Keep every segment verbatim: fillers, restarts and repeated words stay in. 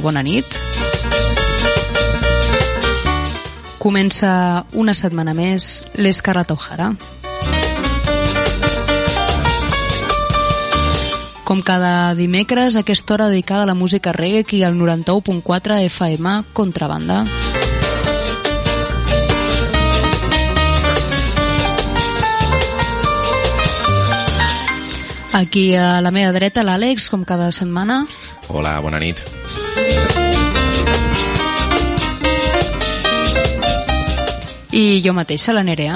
bona nit. Comença una setmana més l'Escarlata O'Hara. Com cada dimecres, aquesta hora dedicada a la música reggae aquí al noranta-u punt quatre F M Contrabanda. Aquí a la meva dreta l'Àlex, com cada setmana. Hola, bona nit. I jo mateixa, la Nerea.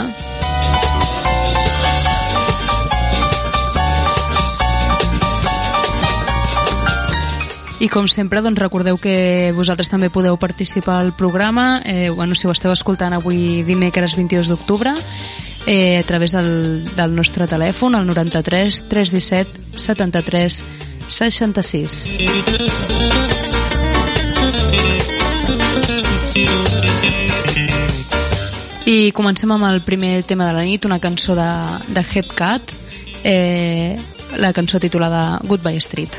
I com sempre, doncs recordeu que vosaltres també podeu participar al programa, eh, bueno, si ho esteu escoltant avui dimecres vint-i-dos d'octubre, eh, a través del, del nostre telèfon, el noranta-tres tres disset setanta-tres seixanta-sis. I comencem amb el primer tema de la nit, una cançó de, de Hepcat, eh, la cançó titulada Goodbye Street.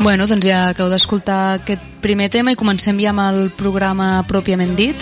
Bueno, doncs ja acabo d'escoltar aquest primer tema i comencem ja amb el programa pròpiament dit.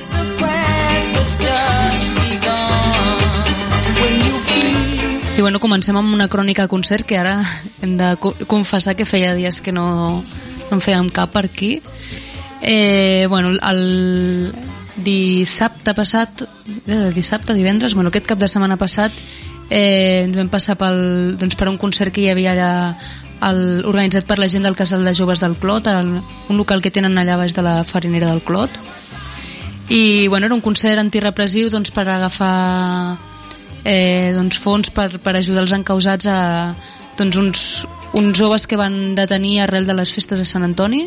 I bueno, comencem amb una crònica de concert que ara hem de confessar que feia dies que no, no en fèiem cap per aquí. Eh, bueno, el dissabte passat, eh, dissabte, divendres, bueno, aquest cap de setmana passat eh, ens vam passar pel, doncs, per un concert que hi havia allà el, organitzat per la gent del Casal de Joves del Clot, el, un local que tenen allà baix de la farinera del Clot. I bueno, era un concert antirepressiu doncs, per agafar eh, doncs, fons per, per ajudar els encausats a doncs, uns, uns joves que van detenir arrel de les festes de Sant Antoni.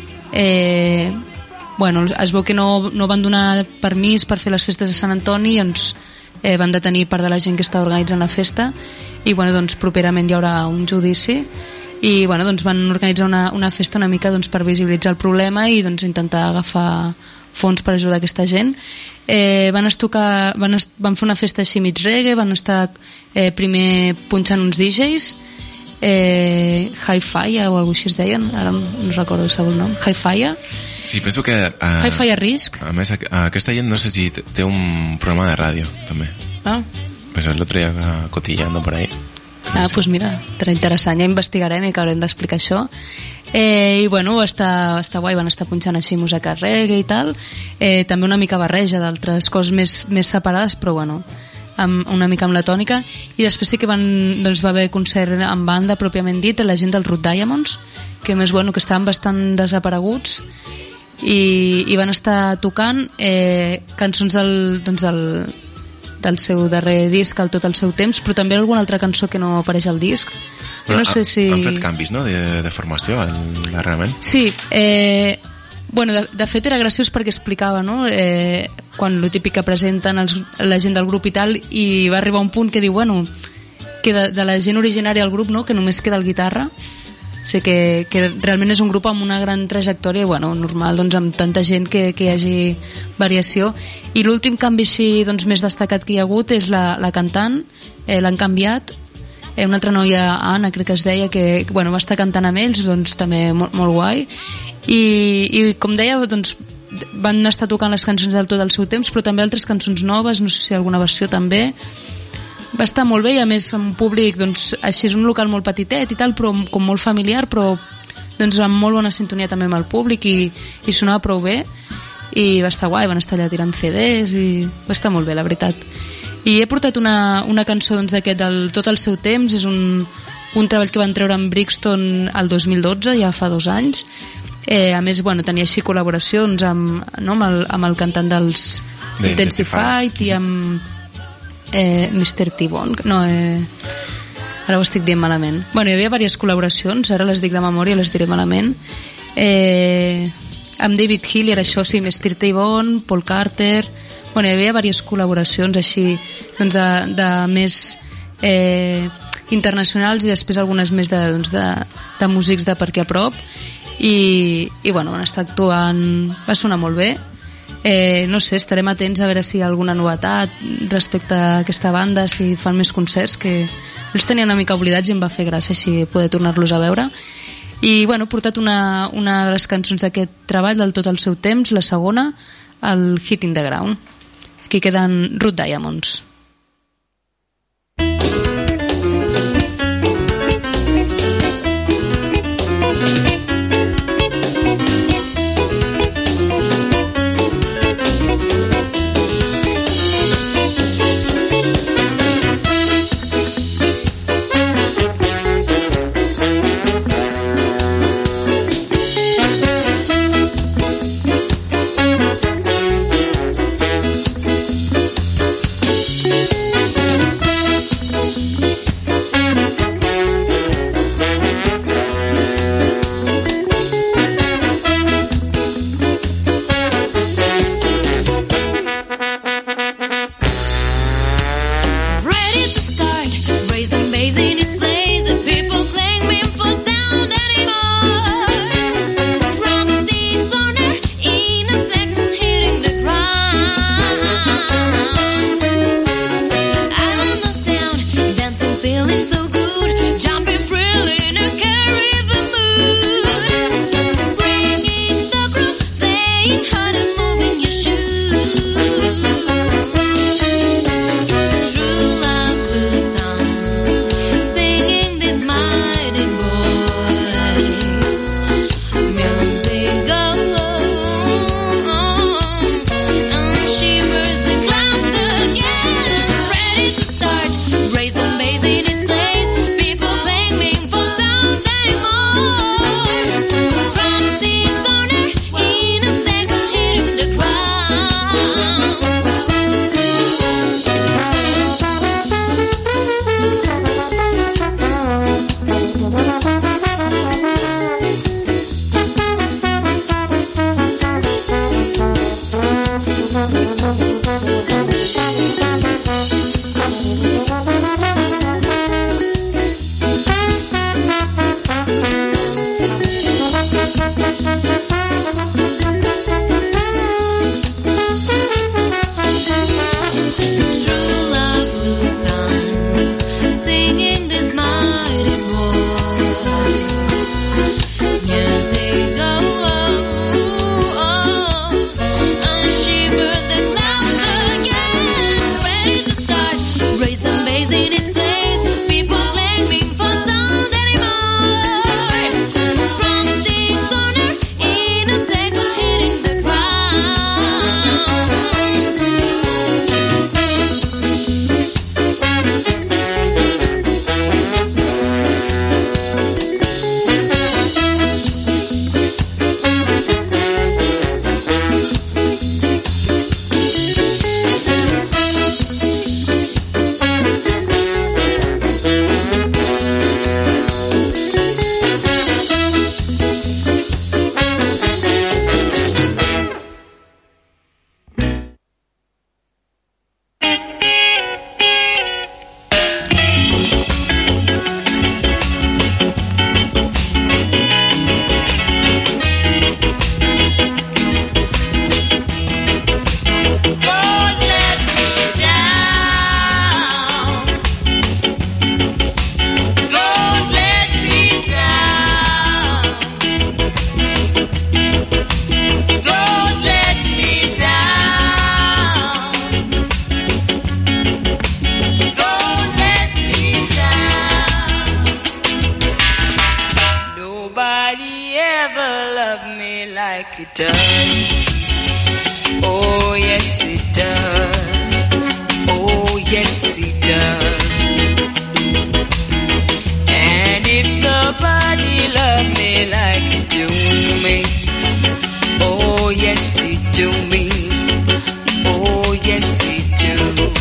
Eh, bueno, es veu que no, no van donar permís per fer les festes de Sant Antoni i doncs, eh, van detenir part de la gent que estava organitzant la festa i bueno, doncs, properament hi haurà un judici i bueno, doncs, van organitzar una, una festa una mica doncs, per visibilitzar el problema i doncs, intentar agafar fons per ajudar aquesta gent. Eh, van, estocar, van, est van fer una festa així mig reggae, van estar eh, primer punxant uns D Js, eh, Hi-Fi o alguna cosa així es deien, ara no recordo el seu nom, Hi-Fi. Sí, penso que uh, Hi-Fi a Risk. A més, aquesta gent no sé si té un programa de ràdio també. Ah. Pues el otro día cotillando por ahí. Ah, doncs pues mira, interessant, ja investigarem i que haurem d'explicar això. Eh, I bueno, va estar, va estar guai, van estar punxant així música reggae i tal, eh, també una mica barreja d'altres coses més, més separades, però bueno, amb, una mica amb la tònica. I després sí que van, doncs, va haver concert en banda pròpiament dit, la gent del Root Diamonds, que més bueno, que estaven bastant desapareguts i, i van estar tocant eh, cançons del, doncs, del del seu darrer disc, al Tot el seu temps, però també alguna altra cançó que no apareix al disc. Bueno, no sé si... Han fet canvis, no?, de, de formació darrerament. Sí, eh, bueno, de, de fet era graciós perquè explicava, no?, eh, quan lo típic que presenten els, la gent del grup i tal, i va arribar un punt que diu, bueno, que de, de la gent originària del grup, no?, que només queda el guitarra. O sigui que, que realment és un grup amb una gran trajectòria i bueno, normal doncs, amb tanta gent que, que hi hagi variació. I l'últim canvi així, doncs, més destacat que hi ha hagut és la, la cantant, eh, l'han canviat, eh, una altra noia, Anna crec que es deia, que bueno, va estar cantant amb ells, doncs també molt, molt guai i, i com deia doncs, van estar tocant les cançons del Tot el seu temps, però també altres cançons noves, no sé si alguna versió també. Va estar molt bé i a més un públic doncs, així és un local molt petitet i tal, però com molt familiar, però doncs, amb molt bona sintonia també amb el públic i, i sonava prou bé i va estar guai, van estar allà tirant C Ds i va estar molt bé, la veritat. I he portat una, una cançó doncs, d'aquest del Tot el seu temps, és un, un treball que van treure amb Brixton el dos mil dotze, ja fa dos anys. Eh, a més, bueno, tenia així col·laboracions amb, no, amb, el, amb el cantant dels Intensified i amb Eh, mister T-Bone, no, eh, ara ho estic dient malament. Bueno, hi havia diverses col·laboracions, ara les dic de memòria, les diré malament. Eh, amb David Hill era això, sí, mister T-Bone, Paul Carter, bueno, hi havia diverses col·laboracions així, doncs de, de més eh, internacionals i després algunes més de, doncs de, de músics de per aquí a prop i, i bueno, van estar actuant, va sonar molt bé. Eh, no sé, estarem atents a veure si hi ha alguna novetat respecte a aquesta banda, si fan més concerts, que els tenia una mica oblidats i em va fer gràcia així poder tornar-los a veure. I bueno, he portat una, una de les cançons d'aquest treball del Tot el seu temps, la segona, el Hitting the Ground. Aquí queden Root Diamonds. love me like it does. Oh, yes, it does. Oh, yes, it does. And if somebody love me like it do me, oh, yes, it do me. Oh, yes, it do.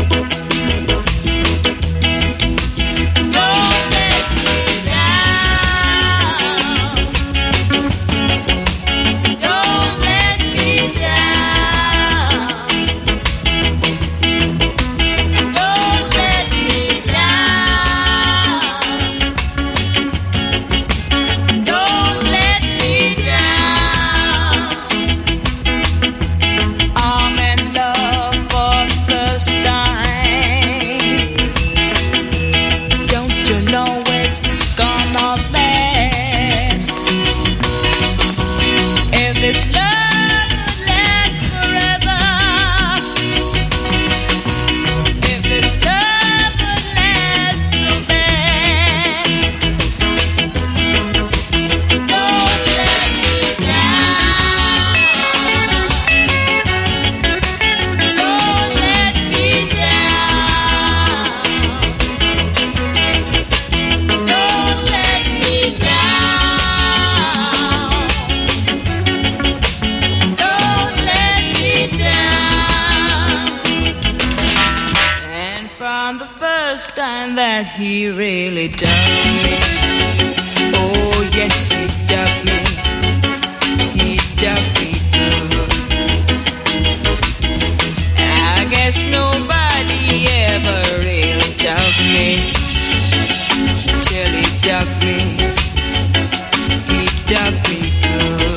He really done me. Oh, yes, he done me. He done me good. I guess nobody ever really done me till he done me. He done me good.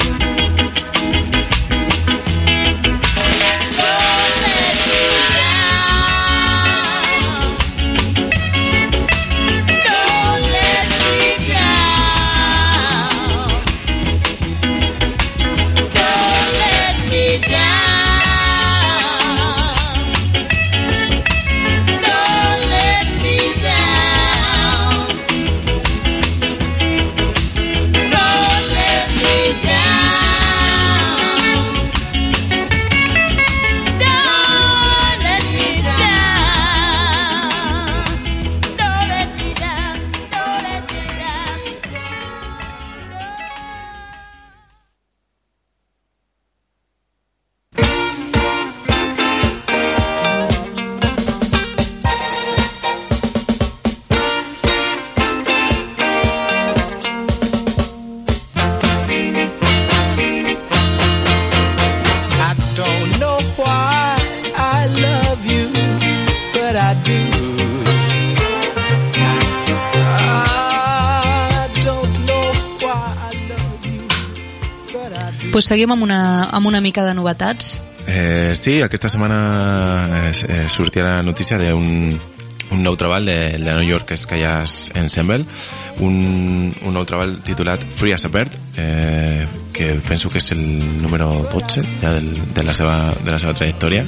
Pues seguim amb una, amb una mica de novetats. Eh, sí, aquesta setmana eh, sortia la notícia d'un un nou treball de la New York Skyas Ensemble, un, un nou treball titulat Free as a Bird, eh, que penso que és el número dotze ja del, de, la seva, de la seva trajectòria.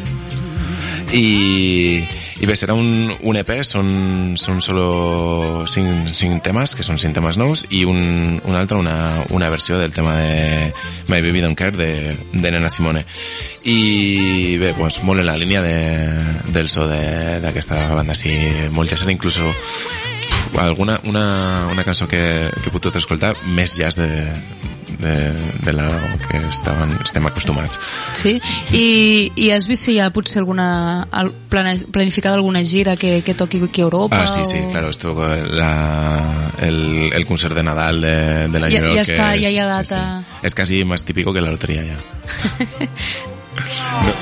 I, i bé, serà un, un E P, són, són solo cinc, cinc temes, que són cinc temes nous, i un, un altre, una, una versió del tema de My Baby Don't Care de, de Nina Simone. I bé, pues, molt en la línia de, del so d'aquesta banda, així, molt jazz, inclús alguna, una, una cançó que, que he pogut escoltar, més jazz de de, de la que estaven, estem acostumats. Sí? I, i has vist si hi ha potser alguna planificada alguna gira que, que toqui aquí a Europa? Ah, sí, o... sí, claro, esto la, el, el concert de Nadal de, de la ja, New York. Ja està, es, ja hi ha data. Sí, sí. Es casi más típico que la lotería ya. No.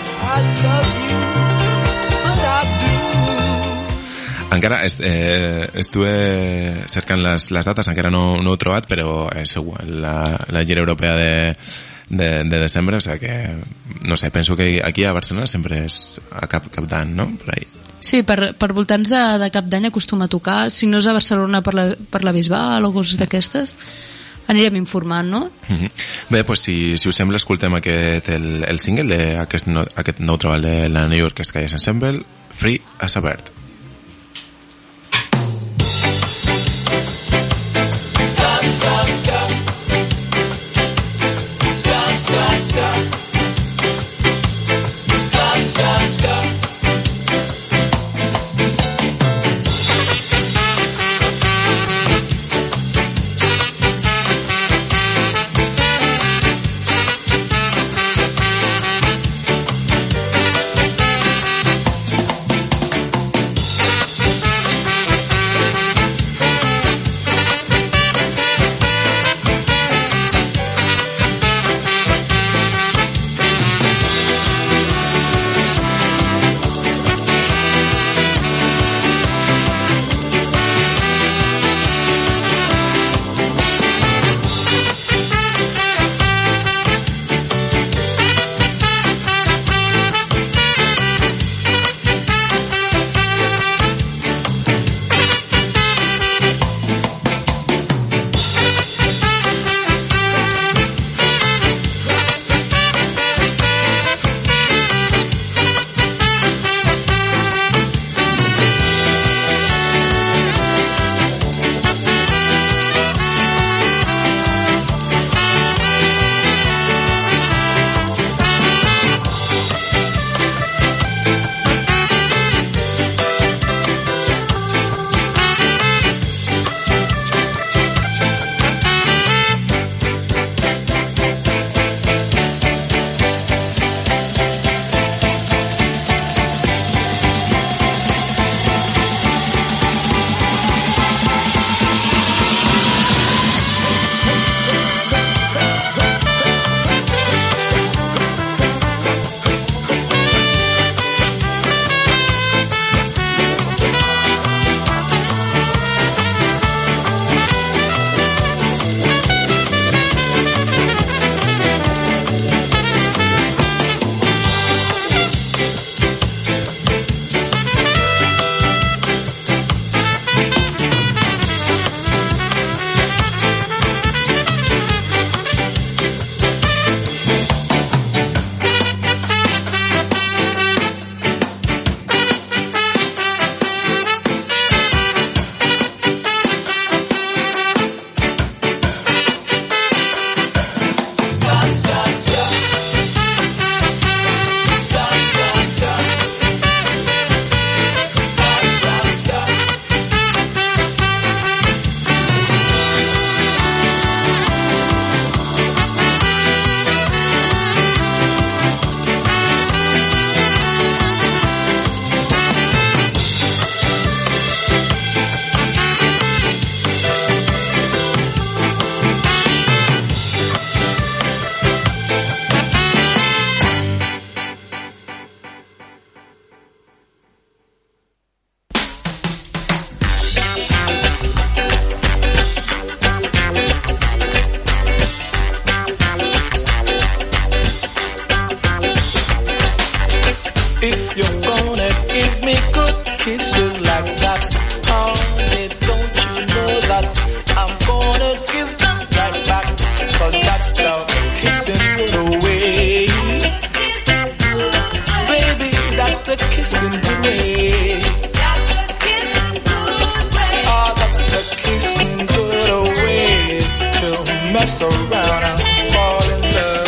Encara est, eh, estuve cercant les, les dates, encara no, no ho he trobat, però és segur, la, la gira europea de, de, de desembre, o sea que, no sé, penso que aquí a Barcelona sempre és a cap, cap d'any, no? Per ahí. Sí, per, per voltants de, de cap d'any acostuma a tocar, si no és a Barcelona per la, per la Bisbal o coses d'aquestes, anirem informant, no? Mm-hmm. Bé, pues si, si us sembla, escoltem aquest, el, el single d'aquest no, aquest nou treball de la New York Skyas Ensemble, Free as a Bird. that's the kissing good way. Baby, that's the kissing good way. Oh, that's the kissing good way to mess around and fall in love.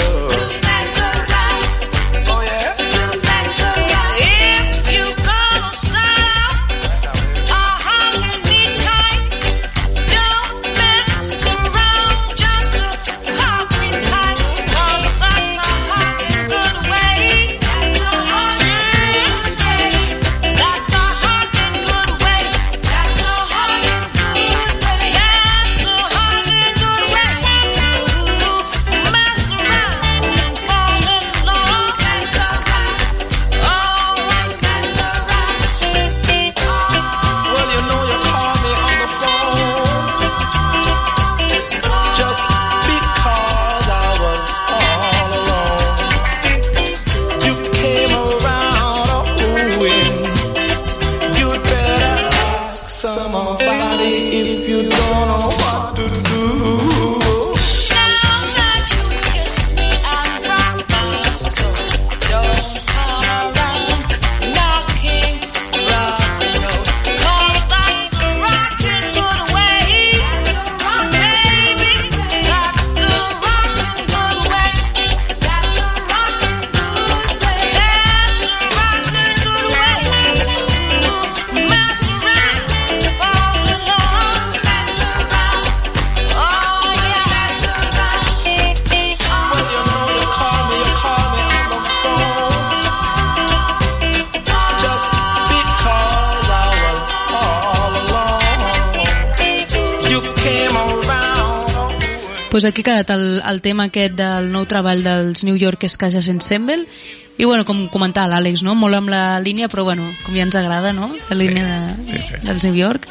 Pues aquí ha quedat el, el tema aquest del nou treball dels New York Scajas Ensemble i bueno, com comentava l'Àlex, no? Molt amb la línia, però bueno, com ja ens agrada, no? La línia de, sí, sí. dels New York.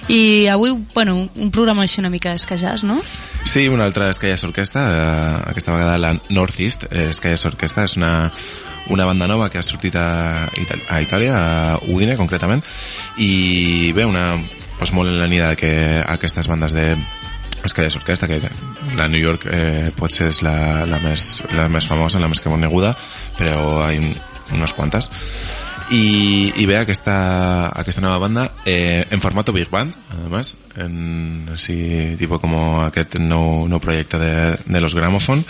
I avui, bueno, un programa així una mica Scajas, no? Sí, una altra Scajas Orquestra, eh, aquesta vegada la Northeast Scajas Orquestra, és una, una banda nova que ha sortit a, Itali- a Itàlia, a Udine concretament, i bé, una, pues molt en la línia que aquestes bandes de Scajas Orquestra, que la New York eh, potser és la, la, més, la més famosa, la més coneguda, però hi ha unes quantes. Y, y ve aquesta, aquesta nueva banda eh, en formato Big Band, además, en así tipo como aquest nou, nou projecte de, de los Gramophone.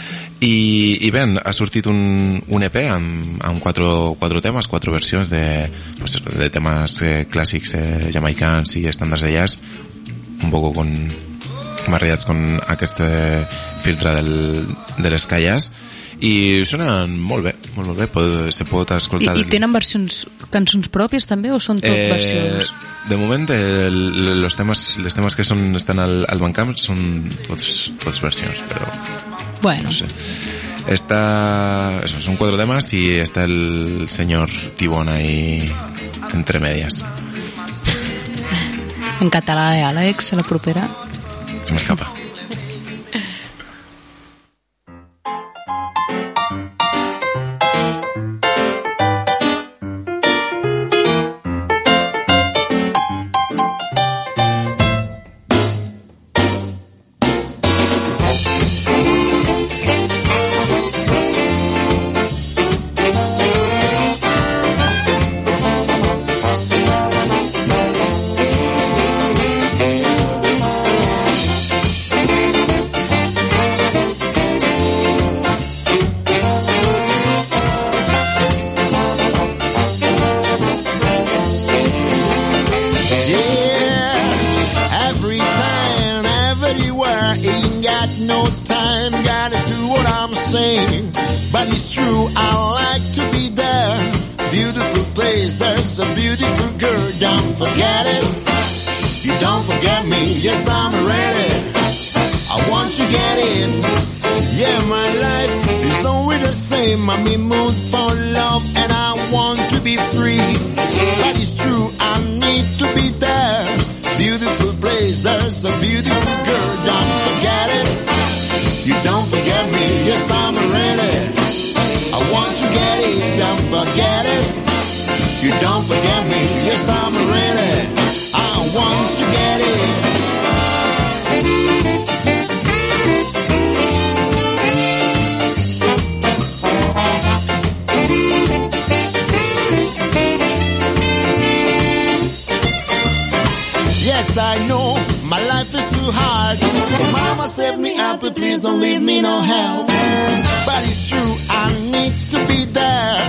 I, i bé, ha sortit un, un E P amb, amb quatre, quatre temes, quatre versions de, pues, de temes eh, clàssics eh, jamaicans i estàndards de jazz, un poco con barrejats con aquest eh, filtre del, de les calles, i sonen molt bé, molt, molt bé, pot, se pot escoltar. I, i tenen versions, cançons pròpies també, o són tot eh, versions? De moment, el, los temes, les temes que són, estan al, al Bandcamp són tots, tots versions, però bueno. No sé. Está, eso, son cuatro temas y está el señor Tibón ahí entre medias. En català, eh, Àlex, a la propera. Se m'escapa. too hard. So mama save me up, but please don't leave me no help. But it's true, I need to be there.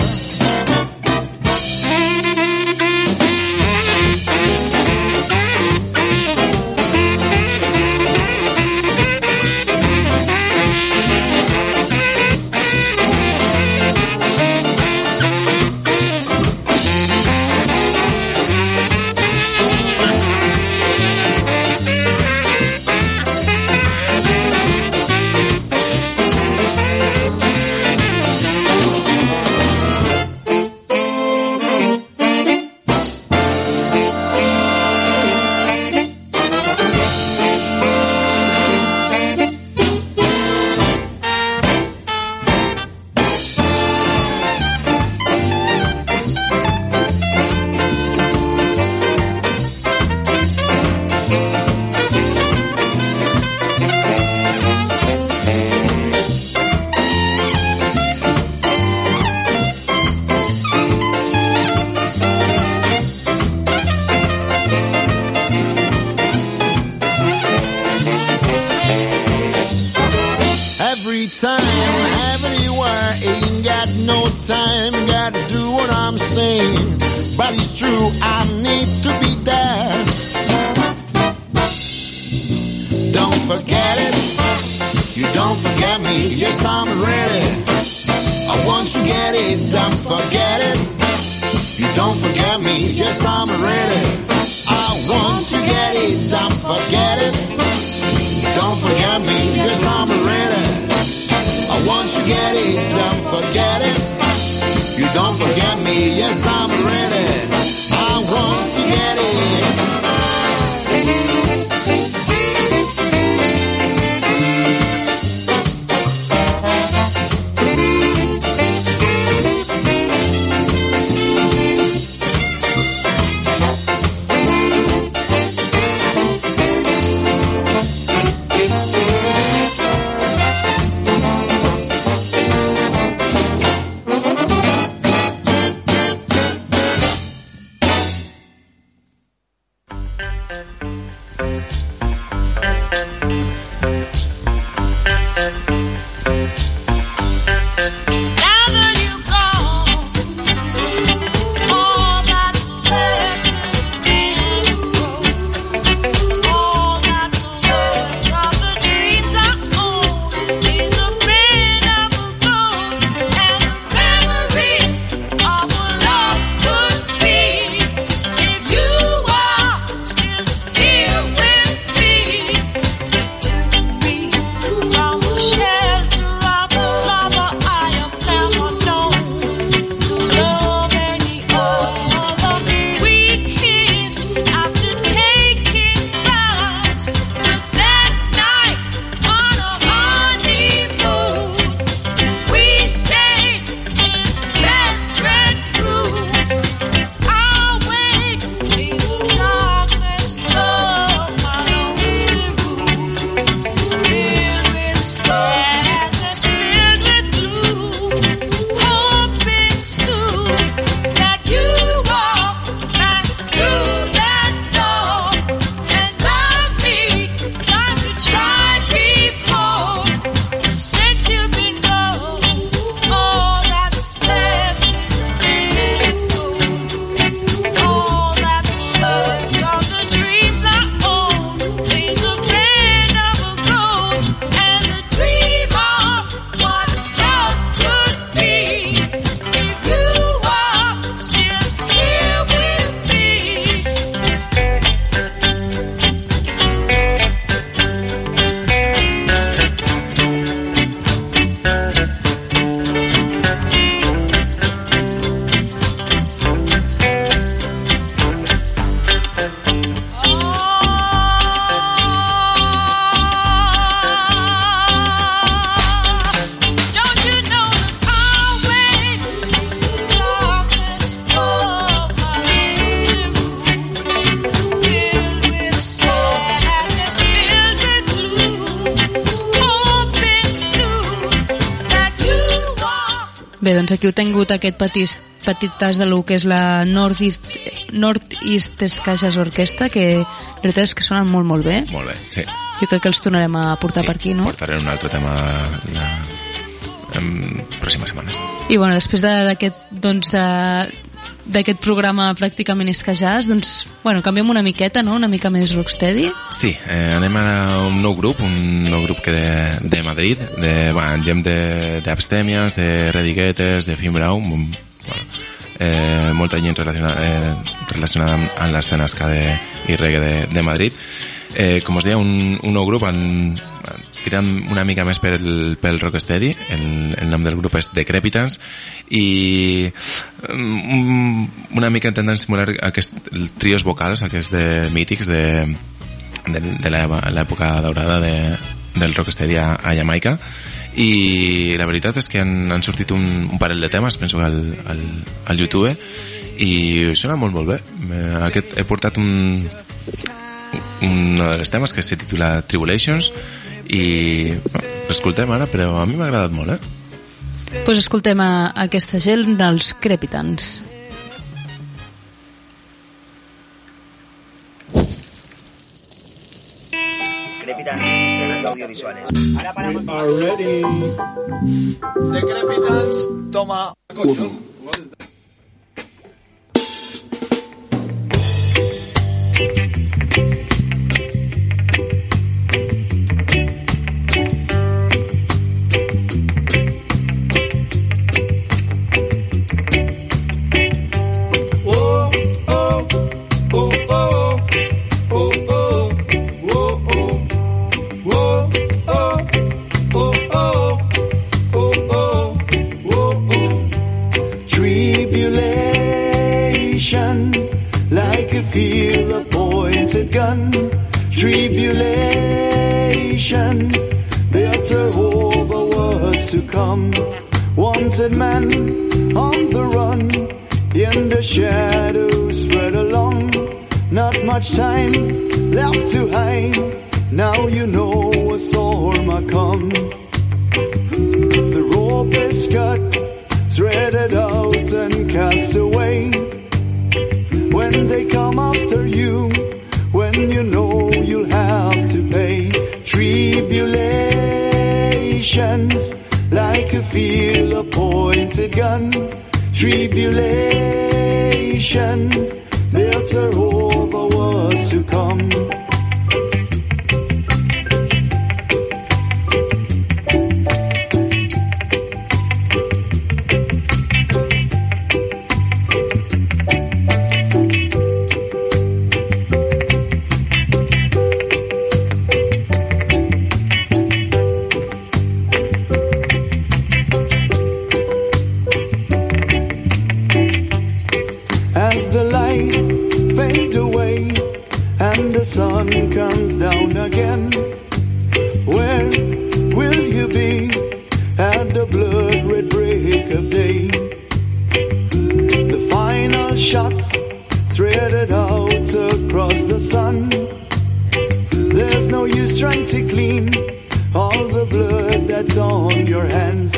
Bé, doncs aquí heu tingut aquest petit, petit tas de lo que és la Northeast, Northeast Sky Jazz Orchestra, que la veritat és que sonen molt, molt bé. Molt bé, sí. jo crec que els tornarem a portar sí, per aquí, no? Portaré un altre tema la, en pròximes setmanes. I bueno, després d'aquest doncs de, d'aquest programa pràcticament és que jazz, doncs, bueno, canviem una miqueta, no? Una mica més rocksteady. Sí, eh, anem a un nou grup, un nou grup que de, de Madrid, de, bueno, gent d'Abstèmies, de, de Rediguetes, de Finn Brown, bueno, eh, molta gent relacionada, eh, relacionada amb, amb l'escena ska de, i reggae de, de Madrid. Eh, com us deia, un, un nou grup en, tirant una mica més pel, pel rocksteady. El, el nom del grup és Decrepitance i um, una mica intentant simular aquest, els trios vocals, aquests de mítics de, de, de l'època daurada de, del rocksteady a, a Jamaica, i la veritat és que han, han sortit un, un parell de temes, penso que al, al, al YouTube, i sona molt molt bé. Aquest, he portat un un dels temes que se titula Tribulations i bueno, l'escoltem ara, però a mi m'ha agradat molt, eh? Doncs pues escoltem a aquesta gent dels Crepitans. Crepitans, estrenando audiovisuales. Ahora paramos. We are ready. Decrepitans, toma uno. Feel a pointed gun, tribulations, better over was to come. Wanted man on the run, in the shadows spread along. Not much time left to hide, now you know a storm a come. The rope is cut, threaded out and cast away. When they come after you, when you know you'll have to pay. Tribulations, like a feel a pointed gun. Tribulations, better over was to come. Sun comes down again. Where will you be at the blood red break of day? The final shot threaded out across the sun. There's no use trying to clean all the blood that's on your hands.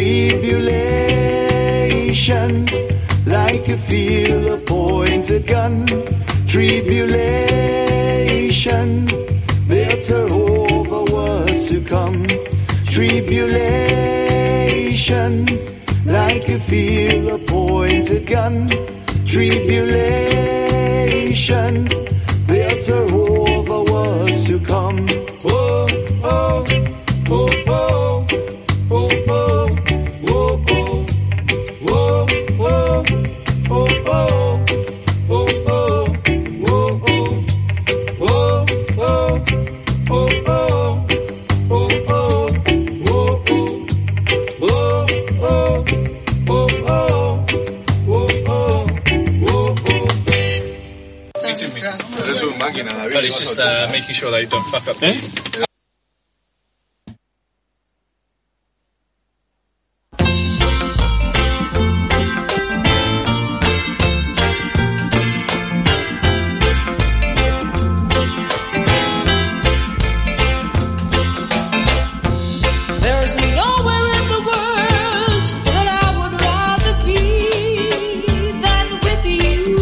Tribulations, like you feel a pointed gun. Tribulations, better over was to come. Tribulations, like you feel a pointed gun. Tribulations, better over was to come. Oh, oh, oh, oh, oh, oh, oh, oh, oh, oh, oh. But it's just uh, making sure they don't fuck up. Eh?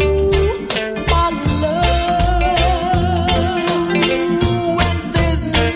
There's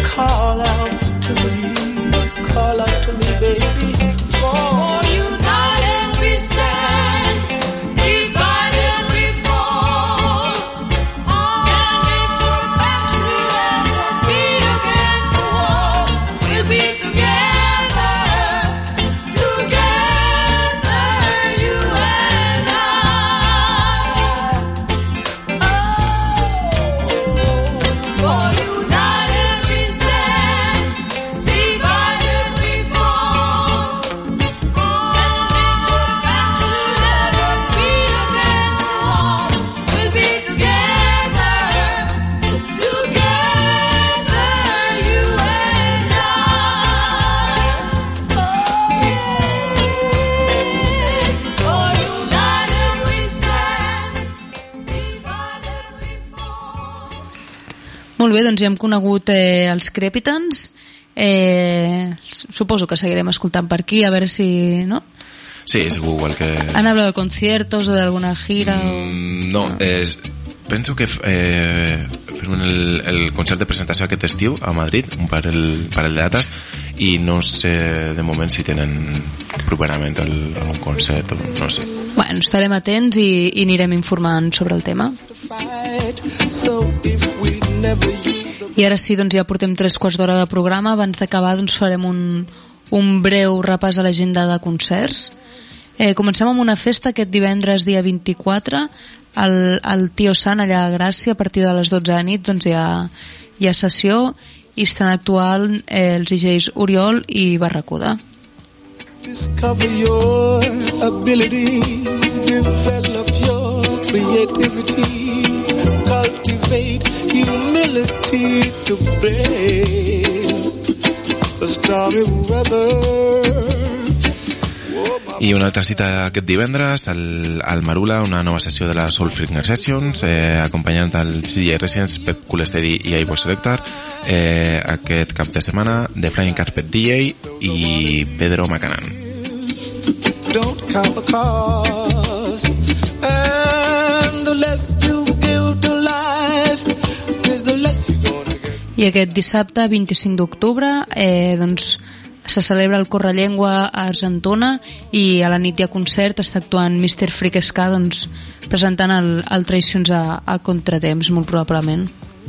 call out to me, call out to me, baby. For united we stand, divided we fall. And if our backs will ever be against the wall, we'll be together, together, you and I. Oh, for united we stand, divided we fall. And if our backs will ever be against the wall, we'll be together, together, you and I. For united we stand, divided we fall. Molt bé, doncs ja hem conegut eh, els Crepitans. Eh, suposo que seguirem escoltant per aquí, a veure si... ¿no? Sí, segur, igual que... ¿Han hablado de conciertos o de alguna gira? Mm, no, eh, penso que eh, fem el, el concert de presentació aquest estiu a Madrid, un parell, parell de dates, i no sé de moment si tenen properament el, algun concert o no sé. Bueno, estarem atents i, i anirem informant sobre el tema. So if we never use the I ara sí, doncs ja portem tres quarts d'hora de programa. Abans d'acabar doncs farem un, un breu repàs a l'agenda de concerts. Eh, comencem amb una festa aquest divendres dia vint-i-quatre al, al Tio Sant allà a Gràcia. A partir de les dotze de nit doncs hi ha, hi ha sessió i estan actuant eh, els D Js Oriol i Barracuda. discover your ability, develop your creativity, cultivate humility to brave the stormy weather. I una altra cita aquest divendres al, al Marula, una nova sessió de la Soul Flicker Sessions, eh, acompanyant els D J Residents Pep Coolesteri i Ivo Selector, eh, aquest cap de setmana The Flying Carpet D J i Pedro Macanan. Don't count the cost, and the less you give to life is the less you're gonna get. I aquest dissabte vint-i-cinc d'octubre eh, doncs se celebra el Correllengua a Argentona i a la nit hi ha concert, està actuant mister Freak Ska, doncs presentant el, el Traïcions a, a Contratemps, molt probablement.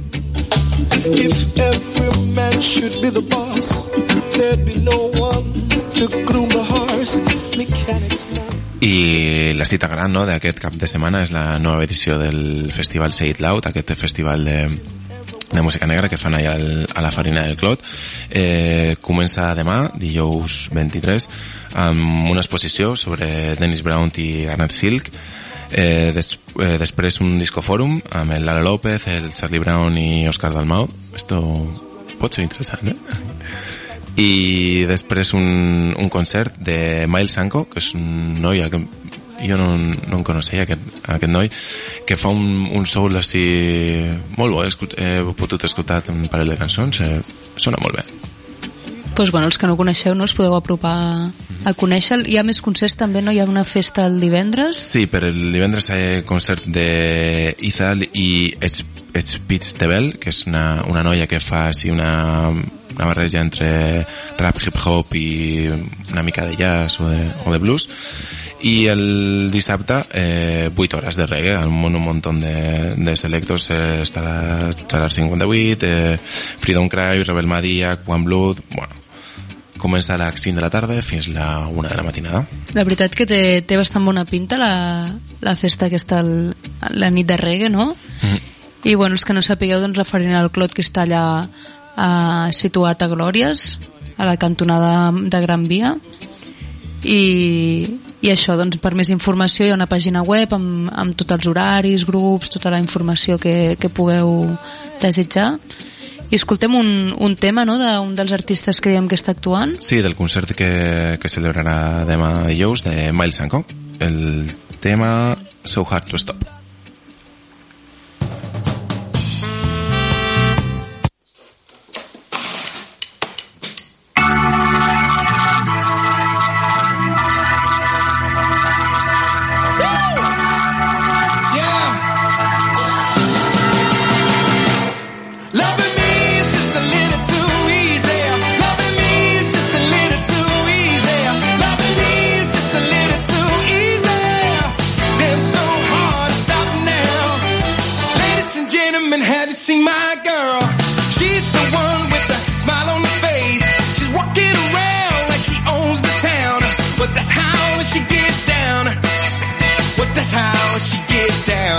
If every man should be the boss, there'd be no one to groom the horse, mechanics now. I la cita gran, no, d'aquest cap de setmana és la nova edició del festival Say It Loud, aquest festival de de música negra que fan allà al, a la Farina del Clot. Eh, comença demà, dijous vint-i-tres, amb una exposició sobre Dennis Brown i Garnet Silk. Eh, des, eh, després un discofòrum amb el Lala López, el Charlie Brown i Oscar Dalmau. Esto pot ser interessant, eh? I després un, un concert de Miles Sanko, que és un noi que jo no, no en coneixia, aquest, aquest noi, que fa un, un soul així molt bo. He, escut, he pogut escoltar un parell de cançons, eh, sona molt bé. Pues bueno, els que no coneixeu no us podeu apropar a conèixer. Hi ha més concerts també, no? Hi ha una festa el divendres? Sí, per el divendres hi ha concert de Izal i Edge Beats Tebel, que és una, una noia que fa així una, una barreja entre rap, hip-hop i una mica de jazz o de, o de blues. I el dissabte eh, vuit hores de reggae amb un, un munt de, de selectos. eh, estarà Chalar cinquanta-vuit, eh, Freedom Cry, Rebel Madia, One Blood. Bueno, comença a les cinc de la tarda fins la una de la matinada. La veritat que té, té bastant bona pinta la, la festa aquesta, el, la nit de reggae, no? Mm. I bueno, els que no sapigueu, doncs la Farina del Clot, que està allà eh, situat a Glòries, a la cantonada de Gran Via. I, i això, doncs, per més informació hi ha una pàgina web amb, amb tots els horaris, grups, tota la informació que, que pugueu desitjar. I escoltem un, un tema, no?, d'un dels artistes que diem que està actuant. Sí, del concert que, que celebrarà demà dijous de Miles Sanko. El tema So Hard to Stop. Loving me is just a little too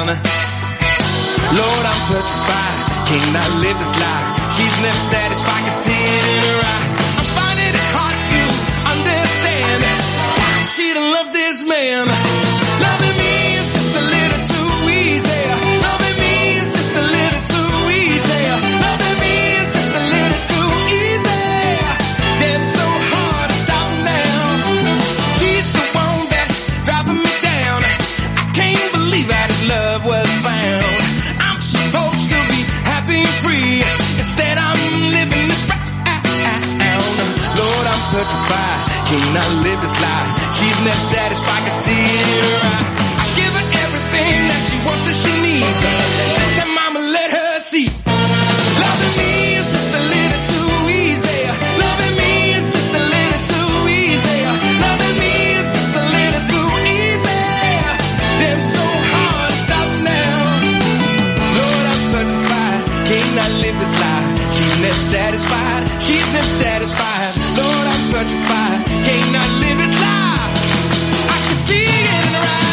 man. Lord, I'm petrified, cannot live this life. She's never satisfied, can see it in her eye. I'm finding it hard to understand why she don't love this man. Loving me is just a little too easy. Loving me is just a little too easy. Loving me is just a little too easy. Damn, so hard to stop now. She's the one that's dropping me down. I can't believe that his love was found. I'm supposed to be happy and free. Instead I'm living this round. Lord, I'm petrified, cannot live this life. She's never satisfied, can see it in her eye. I give her everything that she wants and she needs. This time I'ma let her see. Loving me is just a little too easy. Loving me is just a little too easy. Loving me is just a little too easy. Damn, so hard to stop now. Lord, I'm petrified, cannot live this life. She's never satisfied, she's never satisfied. Lord, I'm petrified, cannot live this life. I can see it in her eyes.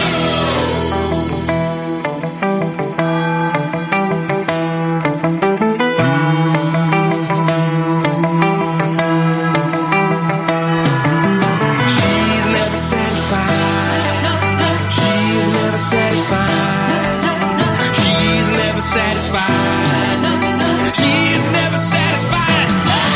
She's never satisfied. She's never satisfied. She's never satisfied. She's never satisfied.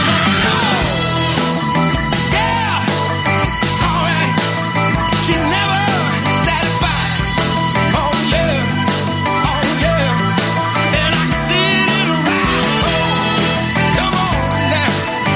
Yeah. All right. She's never satisfied. Oh yeah. Oh yeah. And I can see it in her eyes. Come on now.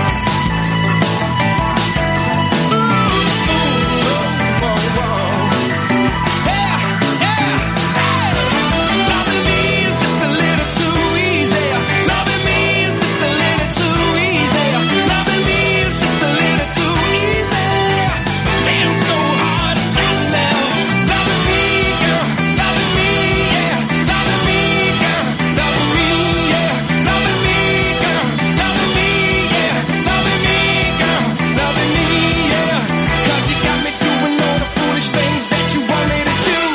Ooh, ooh, oh, oh. Yeah, yeah. Hey. Loving me is just a little too easy. Loving me is just a little too easy. Loving me is just a little too easy. Damn, so hard to stop now. Loving me, girl. Loving me, yeah. Loving me, girl. Loving me, yeah. Loving me, girl. Loving me, yeah. Loving me, girl. Loving me, yeah. 'Cause you got me doing all the foolish things that you want me to do.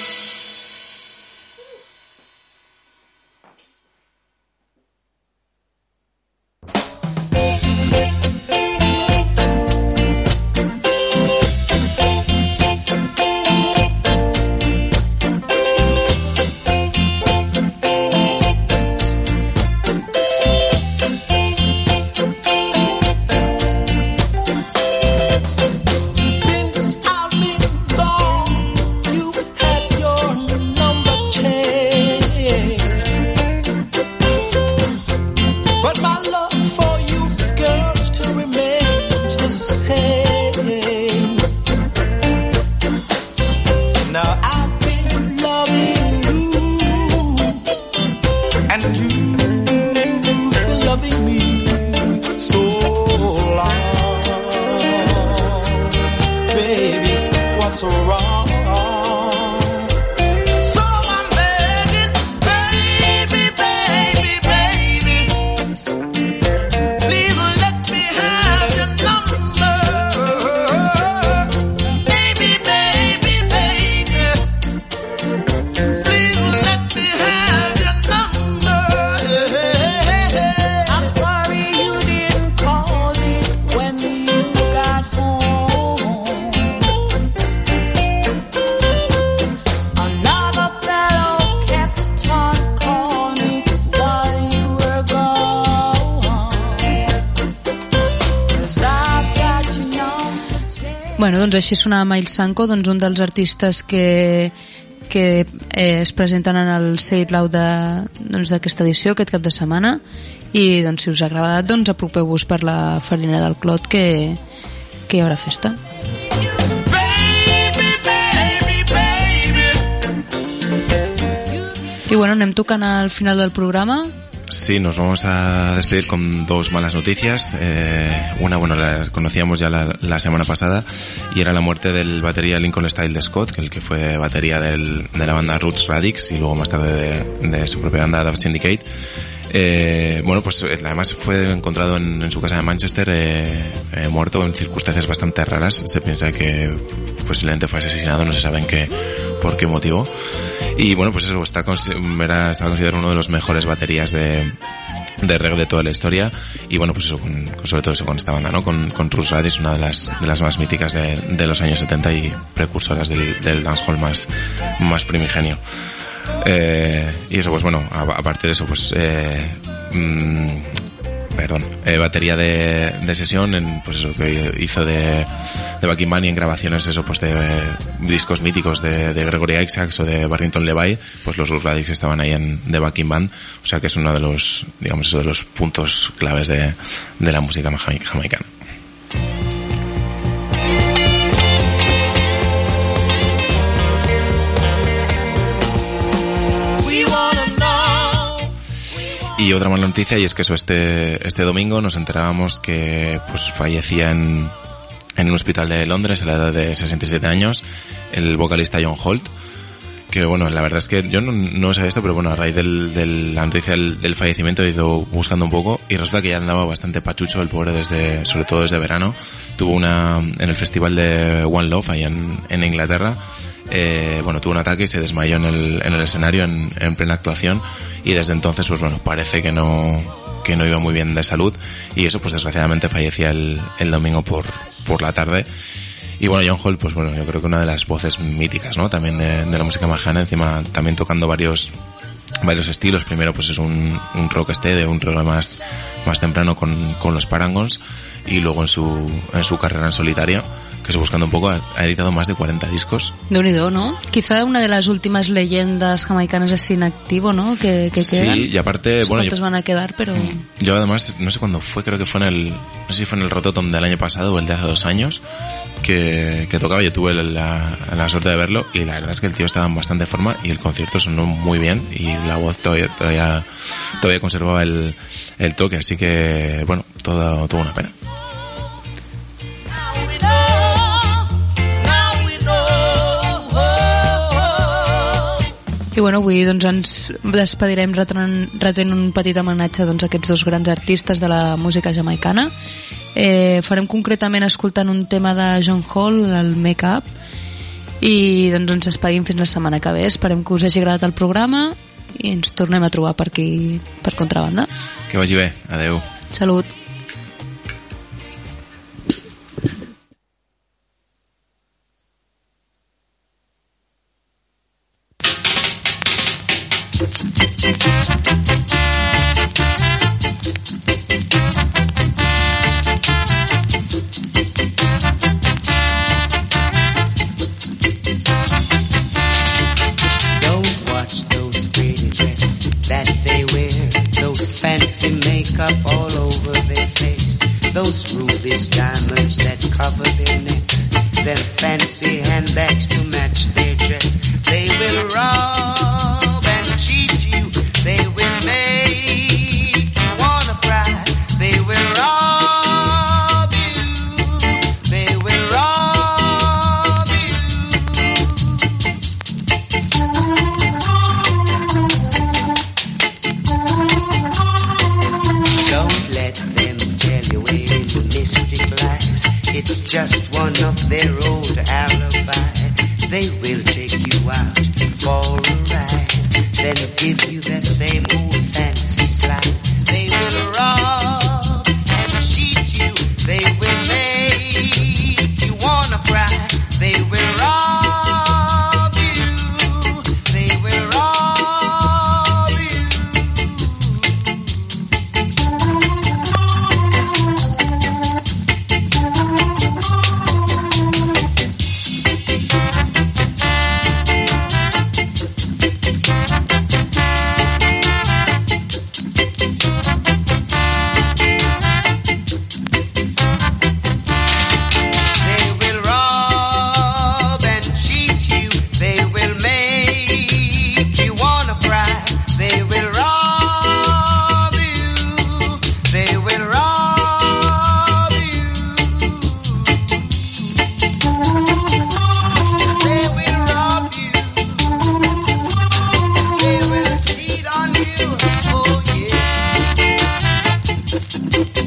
Since I've been gone, you've had your number changed. But my love for you, girl, still remains the same. Now I've been loving you, and you've been loving me so long. Baby, what's wrong? So I'm begging, baby, baby, baby, please let me have your number. Baby, baby, baby, please let me have your number. I'm sorry you didn't call me when you got home. Another fellow kept on calling me while you were gone. 'Cause I've got your number. Bueno, doncs així sonava Miles Sanko, doncs un dels artistes que, que eh, es presenten en el Say It Loud de- doncs, d'aquesta edició, aquest cap de setmana, i doncs si us ha agradat, doncs apropeu-vos per la farina del Clot, que, que hi haurà festa. Baby, baby, baby. I bueno, anem tocant al final del programa. Sí, nos vamos a despedir con dos malas noticias. Eh, una, bueno, la conocíamos ya la, la semana pasada, y era la muerte del batería Lincoln Style de Scott, que el que fue batería del, de la banda Roots Radix y luego más tarde de, de su propia banda Dove Syndicate. Eh, bueno, pues además fue encontrado en, en su casa de Manchester, eh, eh, muerto en circunstancias bastante raras. Se piensa que posiblemente fue asesinado, no se sabe en qué, por qué motivo. Y bueno, pues eso, está, era, estaba considerado uno de los mejores baterías de, de reggae de toda la historia. Y bueno, pues eso, con, sobre todo eso con esta banda, ¿no? Con, con Russ Radish, una de las, de las más míticas de, de los años setenta y precursoras del, del dancehall más, más primigenio. Eh, y eso, pues bueno, aparte de eso, pues eh, mmm, perdón, eh, batería de, de sesión, en, pues eso que hizo de, de backing band y en grabaciones eso, pues de eh, discos míticos de, de Gregory Isaacs o de Barrington Levy, pues los Russ Radish estaban ahí en de backing band, o sea que es uno de los, digamos, eso de los puntos claves de, de la música jamaicana. Y otra mala noticia, y es que eso, este, este domingo nos enterábamos que pues fallecía en, en un hospital de Londres a la edad de sesenta y siete años el vocalista John Holt, que bueno, la verdad es que yo no, no sabía esto, pero bueno, a raíz del, del, la noticia del, del fallecimiento he ido buscando un poco y resulta que ya andaba bastante pachucho el pobre desde, sobre todo desde verano. Tuvo una, en el festival de One Love ahí en, en Inglaterra, eh, bueno, tuvo un ataque y se desmayó en el, en el escenario en, en plena actuación, y desde entonces pues bueno, parece que no, que no iba muy bien de salud, y eso pues desgraciadamente fallecía el, el domingo por, por la tarde. Y bueno, John Holt, pues bueno, yo creo que una de las voces míticas, ¿no? También de, de la música jamaicana, encima también tocando varios, varios estilos. Primero pues es un, un rock este de un rock más, más temprano con, con los Paragons, y luego en su, en su carrera en solitario, que estoy buscando un poco, ha, ha editado más de cuarenta discos. De unido, ¿no? Quizá una de las últimas leyendas jamaicanas así en activo, ¿no? Que, que quedan. Sí, y aparte, no sé bueno, cuántos yo, van a quedar, pero... Yo además, no sé cuándo fue, creo que fue en el, no sé si fue en el Rototom del año pasado o el de hace dos años, que, que tocaba, yo tuve la, la suerte de verlo, y la verdad es que el tío estaba en bastante forma y el concierto sonó muy bien, y la voz todavía, todavía, todavía conservaba el, el toque, así que, bueno, todo, todo una pena. I bueno, avui doncs ens despedirem retenint, retenint un petit homenatge doncs, a aquests dos grans artistes de la música jamaicana. Eh, farem concretament escoltant un tema de John Hall, el Make Up, i doncs ens despedim fins la setmana que ve. Esperem que us hagi agradat el programa i ens tornem a trobar per aquí, per Contrabanda. Que vagi bé, adeu. Salut. Those rubies, diamonds that cover their necks, their fancy handbags to match their dress. They will rob and cheat you. They will make you wanna cry. They will rob you. They will rob you. Don't let them tell you mystic lies. It's just one of their old alibis. They will take you out for a ride, then give you that same old fancy slide. They will rob and cheat you. They will make you wanna cry. They will rob you. They will rob you. Thank you.